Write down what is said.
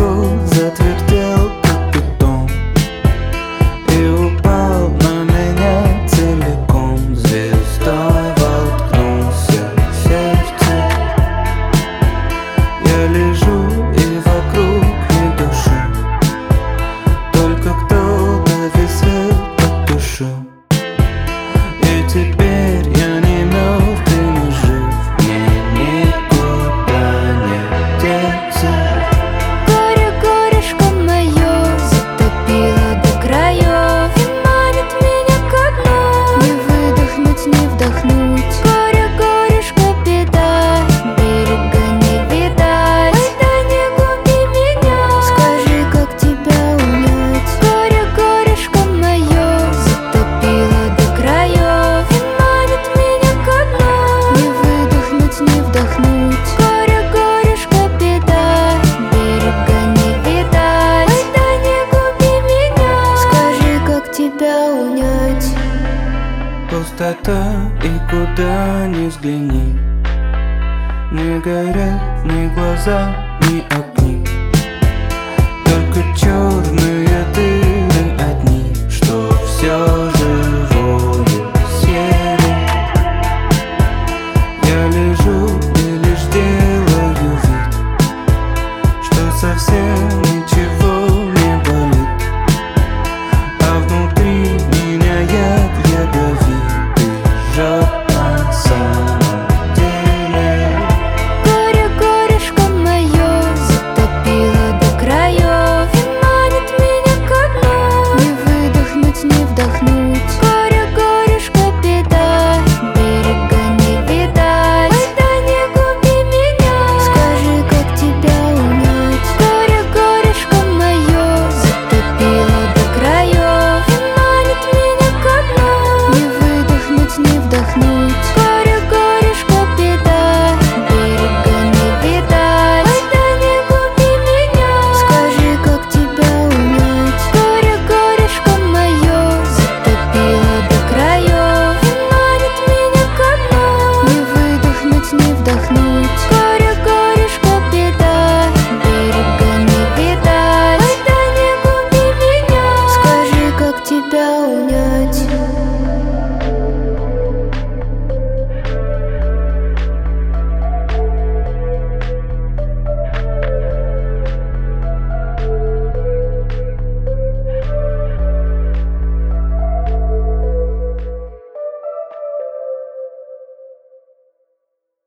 тобой затвердел, как бетон, и упал на меня целиком. Звездой воткнулся в сердце. Я лежу и вокруг ни души, только кто-то весь свет потушил. И теперь я не мертв и не жив, мне никуда не деться. Горе, горюшко мое затопило до краев и манит меня ко дну. Не выдохнуть, не вдохнуть. Горе, горюшко, беда, берега не видать. Ой, да не губи меня, скажи, как тебя унять. Горе, горюшко мое затопило до краев и манит меня ко дну. Не выдохнуть, не вдохнуть. Горе, горюшко, беда, берега не видать. Ой, да не губи меня, скажи, как тебя унять. Пустота, и куда ни взгляни, не горят ни глаза, ни огни, только черные дыры одни, что все живое съели. Я лежу и лишь делаю вид, что совсем ничего не болит, а внутри меня яд ядовитый жжет на самом деле. Горе, горюшко мое затопило до краев и манит меня ко дну. Не выдохнуть, не вдохнуть. Горе, горюшко, беда, берега не видать. Ой, да не губи меня, скажи, как тебя унять. Горе, горюшко мое затопило до краев и манит меня ко дну. Не выдохнуть, не вдохнуть. Горе, горюшко, беда, берега не видать. Ой, да не губи меня, скажи, как тебя унять. Горе, горюшко мое затопило до краев и манит меня ко дну. Не выдохнуть, не вдохнуть. Горе, горюшко, беда, берега не видать. Ой, да не губи меня, скажи, как тебя унять.